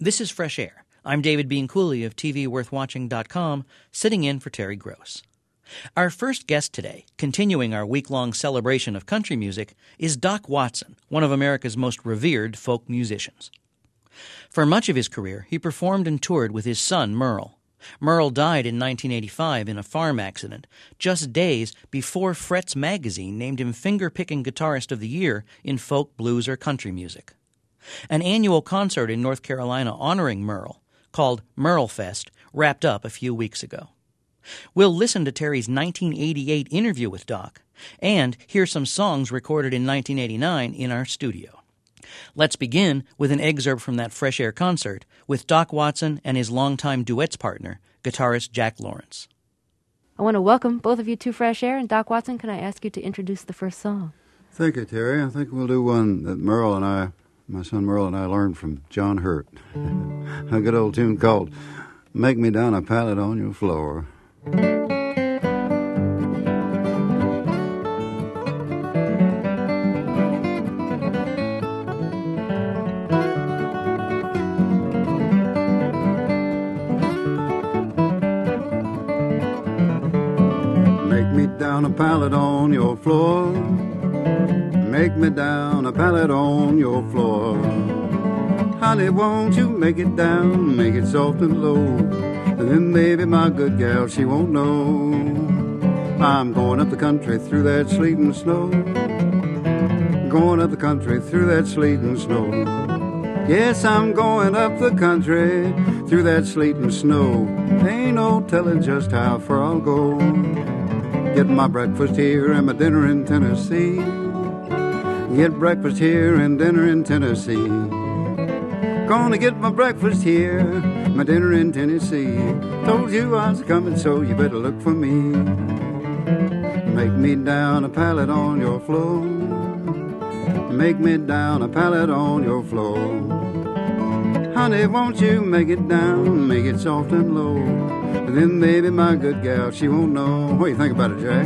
This is Fresh Air. I'm David Bean Cooley of TVWorthWatching.com, sitting in for Terry Gross. Our first guest today, continuing our week-long celebration of country music, is Doc Watson, one of America's most revered folk musicians. For much of his career, he performed and toured with his son, Merle. Merle died in 1985 in a farm accident, just days before Fret's magazine named him Finger-Picking Guitarist of the Year in folk, blues, or country music. An annual concert in North Carolina honoring Merle, called Merle Fest, wrapped up a few weeks ago. We'll listen to Terry's 1988 interview with Doc and hear some songs recorded in 1989 in our studio. Let's begin with an excerpt from that Fresh Air concert with Doc Watson and his longtime duets partner, guitarist Jack Lawrence. I want to welcome both of you to Fresh Air, and Doc Watson, can I ask you to introduce the first song? Thank you, Terry. I think we'll do one that my son Merle and I learned from John Hurt. A good old tune called Make Me Down a Pallet on Your Floor. Make me down a pallet on your floor. Make me down a pallet on your floor. Honey, won't you make it down, make it soft and low. And then maybe my good gal, she won't know. I'm going up the country through that sleet and snow. Going up the country through that sleet and snow. Yes, I'm going up the country through that sleet and snow. Ain't no telling just how far I'll go. Getting my breakfast here and my dinner in Tennessee. Get breakfast here and dinner in Tennessee. Gonna get my breakfast here, my dinner in Tennessee. Told you I was coming, so you better look for me. Make me down a pallet on your floor. Make me down a pallet on your floor. Honey, won't you make it down, make it soft and low. And then maybe my good gal, she won't know. What do you think about it, Jack?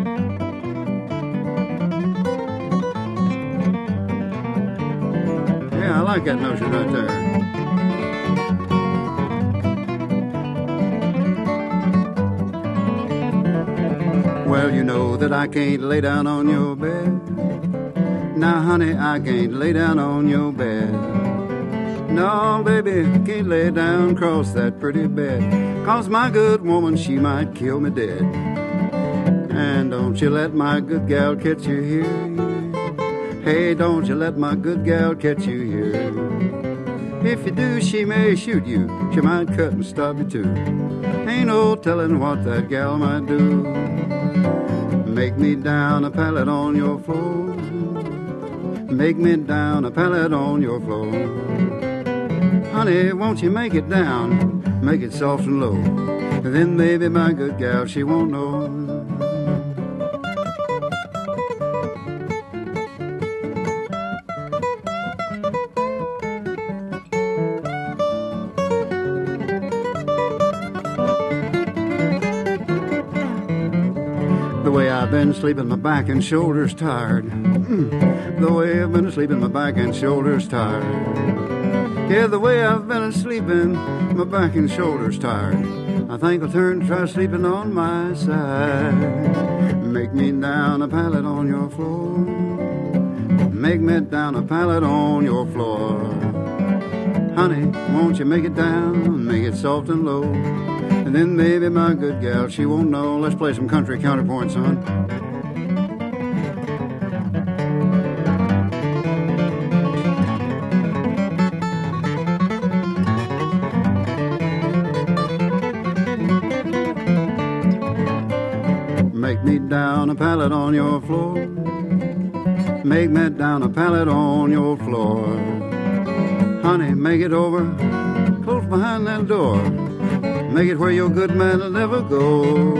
I like that notion right there. Well, you know that I can't lay down on your bed. Now, honey, I can't lay down on your bed. No, baby, can't lay down across that pretty bed. 'Cause my good woman, she might kill me dead. And don't you let my good gal catch you here. Hey, don't you let my good gal catch you here. If you do, she may shoot you. She might cut and stab you too. Ain't no telling what that gal might do. Make me down a pallet on your floor. Make me down a pallet on your floor. Honey, won't you make it down, make it soft and low. And then maybe my good gal, she won't know. The way I've been sleeping, my back and shoulders tired. The way I've been sleeping, my back and shoulders tired. Yeah, the way I've been sleeping, my back and shoulders tired. I think I'll turn and try sleeping on my side. Make me down a pallet on your floor. Make me down a pallet on your floor. Honey, won't you make it down, make it soft and low. And then maybe my good gal, she won't know. Let's play some country counterpoint, son. Make me down a pallet on your floor. Make me down a pallet on your floor. Honey, make it over, close behind that door. Make it where your good man will never go.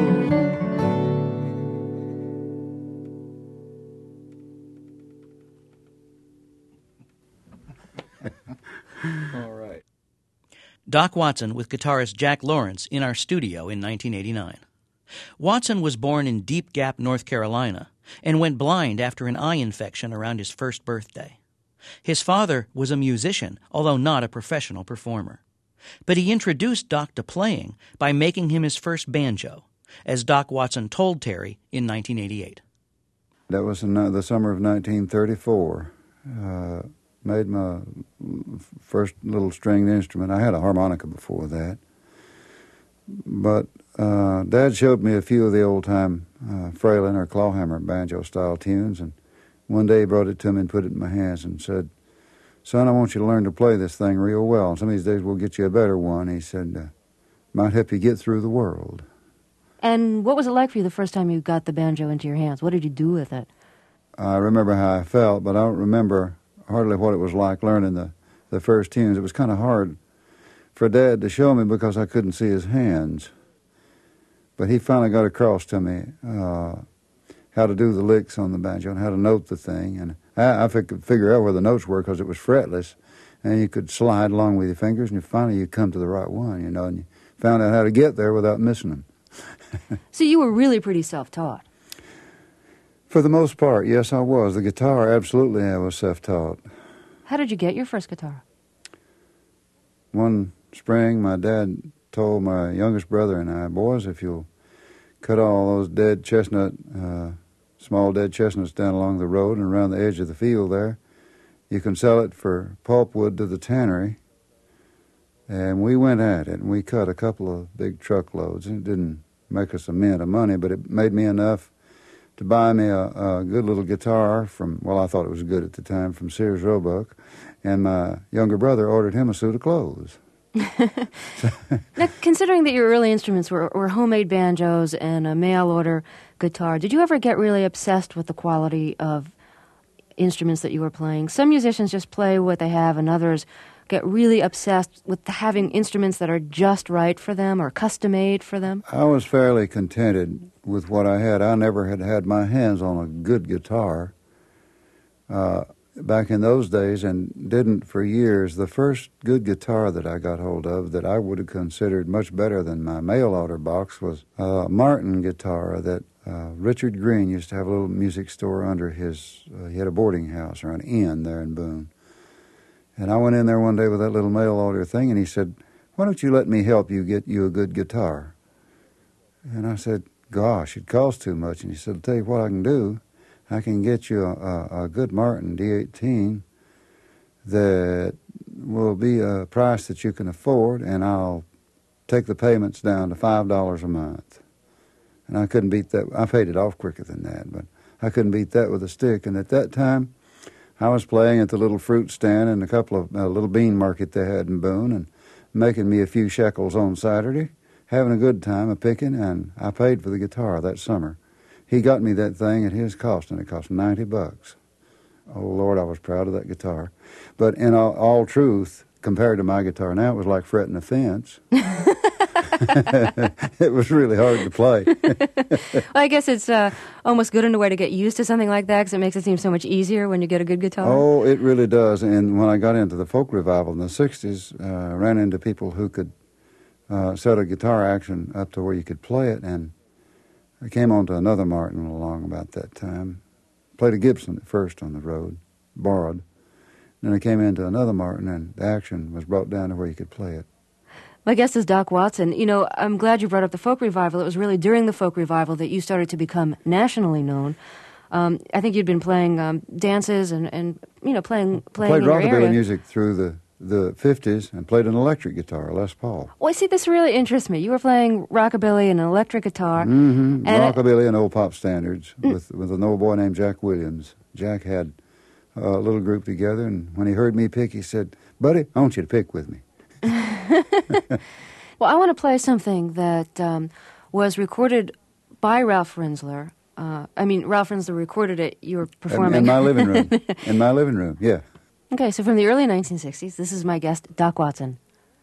All right. Doc Watson with guitarist Jack Lawrence in our studio in 1989. Watson was born in Deep Gap, North Carolina, and went blind after an eye infection around his first birthday. His father was a musician, although not a professional performer. But he introduced Doc to playing by making him his first banjo, as Doc Watson told Terry in 1988. That was in the summer of 1934. Made my first little stringed instrument. I had a harmonica before that. But Dad showed me a few of the old-time Fralin or clawhammer banjo-style tunes, and one day he brought it to me and put it in my hands and said, "Son, I want you to learn to play this thing real well. Some of these days we'll get you a better one." He said, "Might help you get through the world." And what was it like for you the first time you got the banjo into your hands? What did you do with it? I remember how I felt, but I don't remember hardly what it was like learning the first tunes. It was kind of hard for Dad to show me because I couldn't see his hands. But he finally got across to me how to do the licks on the banjo and how to note the thing. And I could figure out where the notes were because it was fretless. And you could slide along with your fingers, and finally you come to the right one, you know, and you found out how to get there without missing them. So you were really pretty self-taught. For the most part, yes, I was. The guitar, absolutely, I was self-taught. How did you get your first guitar? One spring, my dad told my youngest brother and I, "Boys, if you'll cut all those dead chestnut, small dead chestnuts down along the road and around the edge of the field there, you can sell it for pulpwood to the tannery." And we went at it, and we cut a couple of big truckloads. It didn't make us a mint of money, but it made me enough to buy me a good little guitar from, well, I thought it was good at the time, from Sears Roebuck. And my younger brother ordered him a suit of clothes. Now, considering that your early instruments were homemade banjos and a mail-order guitar, did you ever get really obsessed with the quality of instruments that you were playing? Some musicians just play what they have, and others get really obsessed with having instruments that are just right for them or custom-made for them. I was fairly contented with what I had. I never had my hands on a good guitar back in those days, and didn't for years. The first good guitar that I got hold of that I would have considered much better than my mail-order box was a Martin guitar that Richard Green used to have a little music store under his, he had a boarding house or an inn there in Boone. And I went in there one day with that little mail-order thing, and he said, "Why don't you let me help you get you a good guitar?" And I said, "Gosh, it costs too much." And he said, "I'll tell you what I can do. I can get you a good Martin D18 that will be a price that you can afford, and I'll take the payments down to $5 a month." And I couldn't beat that. I paid it off quicker than that, but I couldn't beat that with a stick. And at that time, I was playing at the little fruit stand and a couple of little bean market they had in Boone, and making me a few shekels on Saturday, having a good time of picking, and I paid for the guitar that summer. He got me that thing at his cost, and it cost $90. Oh, Lord, I was proud of that guitar. But in all truth, compared to my guitar now, it was like fretting a fence. It was really hard to play. Well, I guess it's almost good in a way to get used to something like that, because it makes it seem so much easier when you get a good guitar. Oh, it really does. And when I got into the folk revival in the 60s, I ran into people who could set a guitar action up to where you could play it, and I came on to another Martin along about that time. Played a Gibson at first on the road, borrowed. Then I came into another Martin, and the action was brought down to where you could play it. My guest is Doc Watson. You know, I'm glad you brought up the folk revival. It was really during the folk revival that you started to become nationally known. I think you'd been playing dances and you know, playing played in your area. rockabilly music through the 50s and played an electric guitar, a Les Paul. Well, see, this really interests me. You were playing rockabilly and an electric guitar. Mm-hmm. Rockabilly and old pop standards with an old boy named Jack Williams. Jack had a little group together, and when he heard me pick, he said, "Buddy, I want you to pick with me." Well, I want to play something that was recorded by Ralph Rinzler. Ralph Rinzler recorded it. You were performing in my living room. In my living room, yeah. Okay, so from the early 1960s, this is my guest, Doc Watson.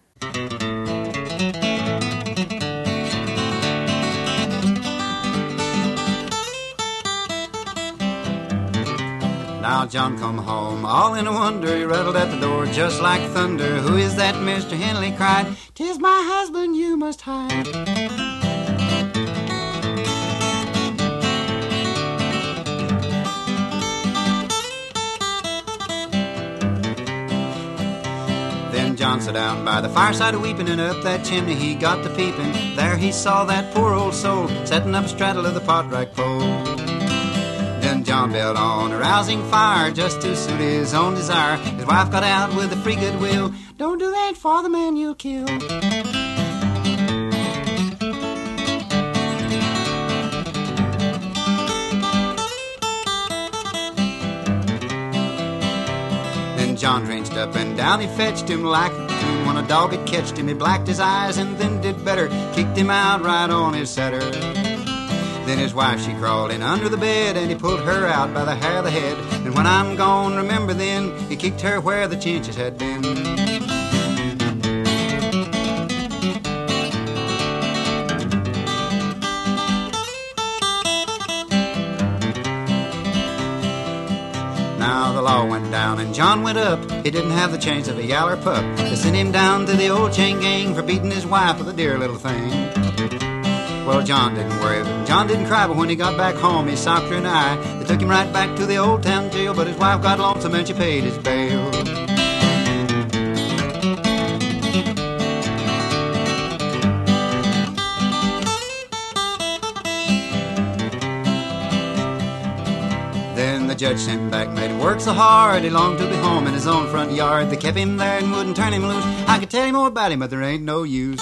Now John come home, all in a wonder. He rattled at the door just like thunder. "Who is that, Mr. Henley?" cried. "'Tis my husband, you must hide." John sat down by the fireside a-weeping, and up that chimney he got to peeping. There he saw that poor old soul setting up straddle of the pot-rack pole. Then John built on a rousing fire just to suit his own desire. His wife got out with a free good will. Don't do that for the man you'll kill. John drenched up and down he fetched him like a coon. When a dog had catched him, he blacked his eyes and then did better, kicked him out right on his setter. Then his wife, she crawled in under the bed, and he pulled her out by the hair of the head. And when I'm gone, remember then, he kicked her where the chinches had been. Now the law went down and John went up. He didn't have the chains of a yaller pup. They sent him down to the old chain gang for beating his wife with a dear little thing. Well, John didn't worry, but John didn't cry, but when he got back home, he socked her in the eye. They took him right back to the old town jail, but his wife got lonesome and she paid his bail. The judge sent back, made him work so hard, he longed to be home in his own front yard. They kept him there and wouldn't turn him loose. I could tell you more about him, but there ain't no use.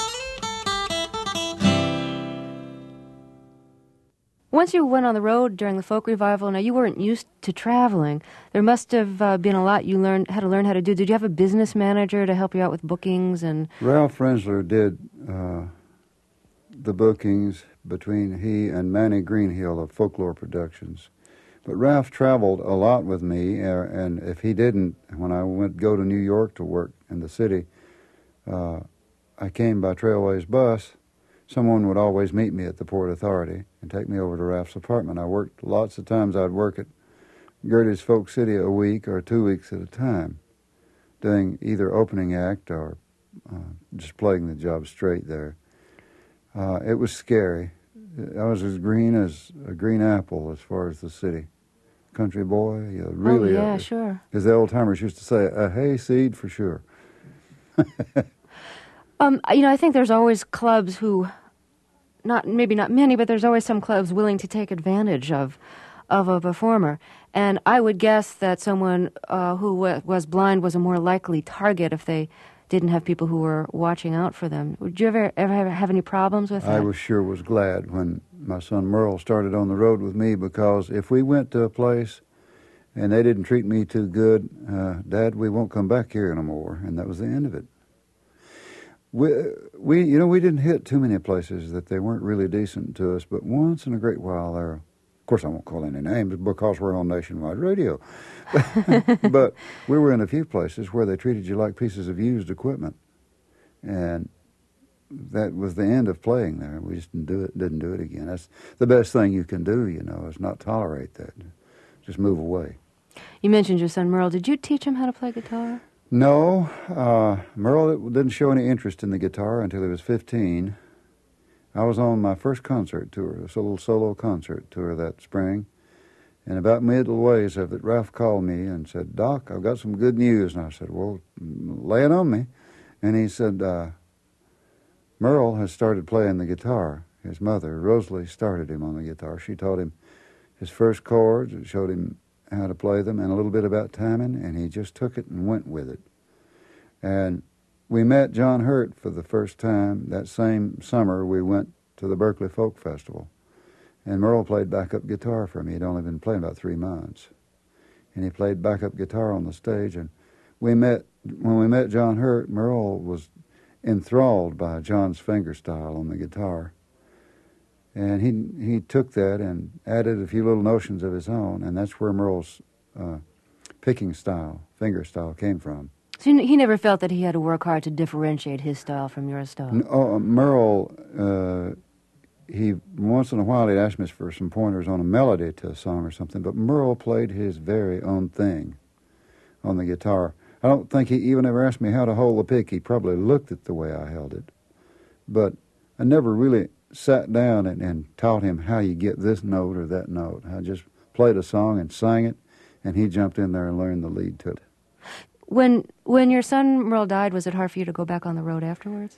Once you went on the road during the folk revival, now you weren't used to traveling. There must have been a lot you had to learn how to do. Did you have a business manager to help you out with bookings? And Ralph Rensler did the bookings between he and Manny Greenhill of Folklore Productions. But Ralph traveled a lot with me, and if he didn't, when I went go to New York to work in the city, I came by Trailways bus. Someone would always meet me at the Port Authority and take me over to Ralph's apartment. I worked lots of times. I'd work at Gertie's Folk City a week or 2 weeks at a time, doing either opening act or just playing the job straight there. It was scary. I was as green as a green apple as far as the city. Country boy, you really. Oh, yeah, sure. As the old timers used to say, a hayseed for sure. I think there's always clubs who, maybe not many, but there's always some clubs willing to take advantage of a performer. And I would guess that someone who was blind was a more likely target if they didn't have people who were watching out for them. Would you ever have any problems with that? I was glad when my son Merle started on the road with me, because if we went to a place and they didn't treat me too good, Dad, we won't come back here no more, and that was the end of it. We didn't hit too many places that they weren't really decent to us, but once in a great while there. Of course, I won't call any names because we're on nationwide radio. But we were in a few places where they treated you like pieces of used equipment. And that was the end of playing there. We just didn't do it again. That's the best thing you can do, is not tolerate that. Just move away. You mentioned your son Merle. Did you teach him how to play guitar? No. Merle didn't show any interest in the guitar until he was 15. I was on my first concert tour, a little solo concert tour that spring. And about midways of it, Ralph called me and said, "Doc, I've got some good news." And I said, "Well, lay it on me." And he said, Merle has started playing the guitar. His mother, Rosalie, started him on the guitar. She taught him his first chords, showed him how to play them, and a little bit about timing, and he just took it and went with it. And we met John Hurt for the first time. That same summer, we went to the Berkeley Folk Festival. And Merle played backup guitar for me. He'd only been playing about 3 months. And he played backup guitar on the stage. And when we met John Hurt, Merle was enthralled by John's fingerstyle on the guitar. And he took that and added a few little notions of his own, and that's where Merle's picking style, finger style, came from. So he never felt that he had to work hard to differentiate his style from your style? Merle, he once in a while he'd ask me for some pointers on a melody to a song or something, but Merle played his very own thing on the guitar. I don't think he even ever asked me how to hold the pick. He probably looked at the way I held it. But I never really sat down and taught him how you get this note or that note. I just played a song and sang it, and he jumped in there and learned the lead to it. When your son Merle died, was it hard for you to go back on the road afterwards?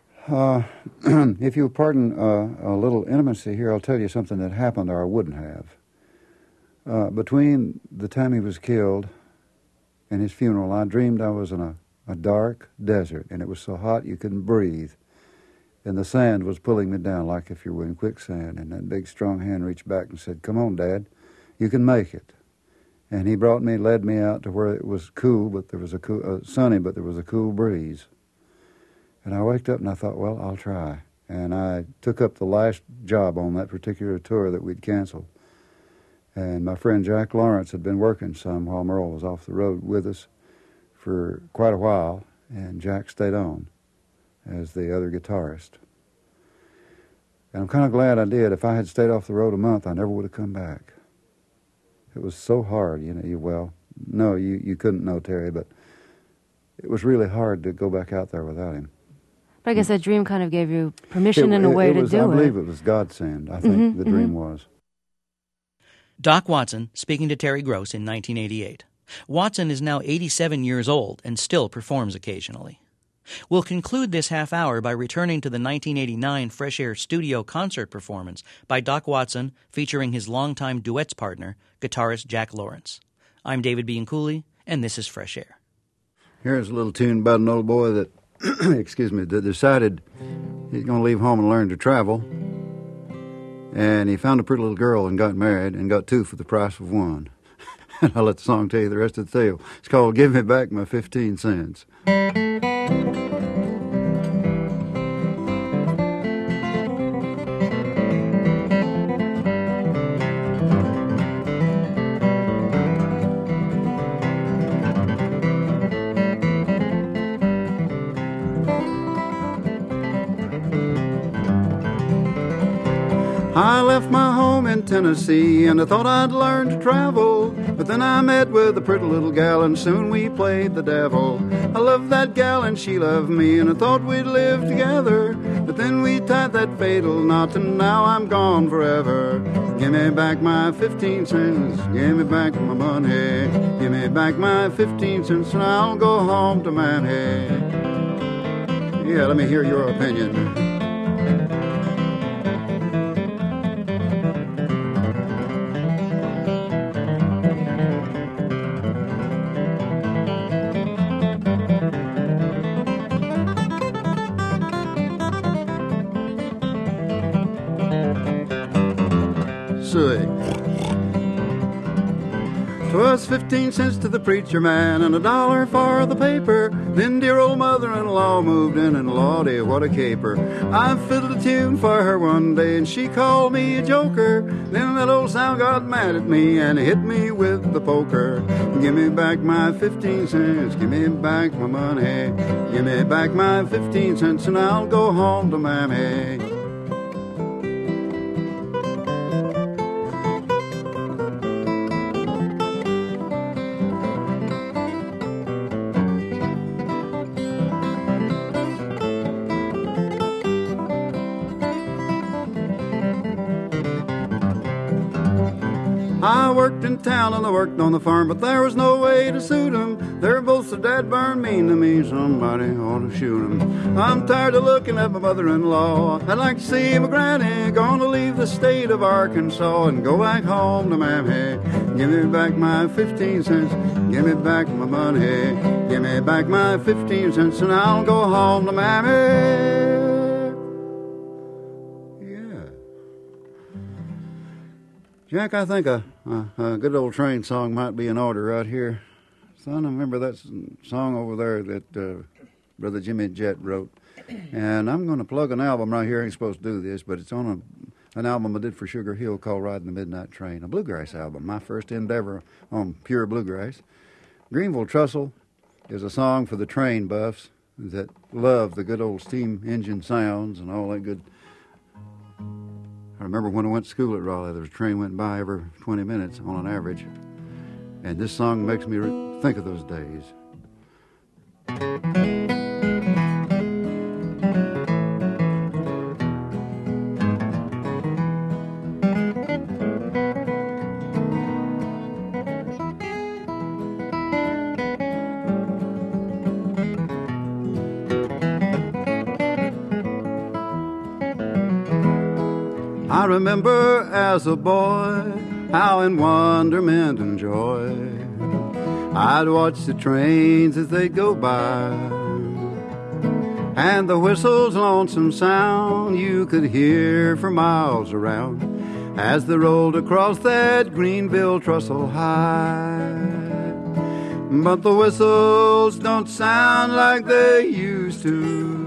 If you'll pardon a little intimacy here, I'll tell you something that happened or I wouldn't have. Between the time he was killed and his funeral, I dreamed I was in a dark desert, and it was so hot you couldn't breathe. And the sand was pulling me down like if you were in quicksand. And that big, strong hand reached back and said, "Come on, Dad, you can make it." And he led me out to where it was cool, but there was sunny, but there was a cool breeze. And I waked up and I thought, well, I'll try. And I took up the last job on that particular tour that we'd canceled. And my friend Jack Lawrence had been working some while Merle was off the road with us for quite a while, and Jack stayed on as the other guitarist. And I'm kind of glad I did. If I had stayed off the road a month, I never would have come back. It was so hard, you know. You couldn't know, Terry, but it was really hard to go back out there without him. But I guess that dream kind of gave you permission in a way to do it. I believe it was godsend. I think the dream was. Doc Watson speaking to Terry Gross in 1988. Watson is now 87 years old and still performs occasionally. We'll conclude this half hour by returning to the 1989 Fresh Air studio concert performance by Doc Watson featuring his longtime duets partner, guitarist Jack Lawrence. I'm David Bianculli, and this is Fresh Air. Here's a little tune about an old boy that, that decided he's going to leave home and learn to travel. And he found a pretty little girl and got married and got two for the price of one. And I'll let the song tell you the rest of the tale. It's called Give Me Back My 15 Cents. I left my home in Tennessee and I thought I'd learn to travel, but then I met with a pretty little gal and soon we played the devil. I loved that gal and she loved me and I thought we'd live together, but then we tied that fatal knot and now I'm gone forever. Give me back my 15 cents, give me back my money, give me back my 15 cents and I'll go home to Mammy. Yeah, let me hear your opinion. Twas 15 cents to the preacher man and $1 for the paper. Then dear old mother-in-law moved in and lordy, what a caper. I fiddled a tune for her one day and she called me a joker. Then that old sow got mad at me and hit me with the poker. Give me back my 15 cents, give me back my money, give me back my 15 cents and I'll go home to Mammy. I worked in town and I worked on the farm, but there was no way to suit 'em. They're both so dad-burn mean to me, somebody ought to shoot 'em. I'm tired of looking at my mother-in-law. I'd like to see my granny, gonna leave the state of Arkansas and go back home to Mammy. Give me back my 15 cents, give me back my money, give me back my 15 cents and I'll go home to Mammy. Jack, I think a good old train song might be in order right here. Son, I remember that song over there that Brother Jimmy Jett wrote. And I'm going to plug an album right here. I ain't supposed to do this, but it's on an album I did for Sugar Hill called Riding the Midnight Train, a bluegrass album, my first endeavor on pure bluegrass. Greenville Trestle is a song for the train buffs that love the good old steam engine sounds and all that good. I remember when I went to school at Raleigh, there was a train went by every 20 minutes on an average. And this song makes me think of those days. remember as a boy how in wonderment and joy I'd watch the trains as they go by, and the whistle's lonesome sound you could hear for miles around as they rolled across that Greenville trestle high. But the whistles don't sound like they used to.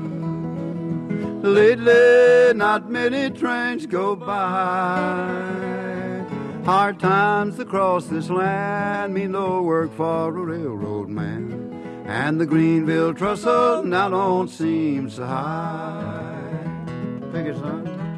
Lately, not many trains go by. Hard times across this land mean no work for a railroad man, and the Greenville trestle now don't seem so high. Pick it, son.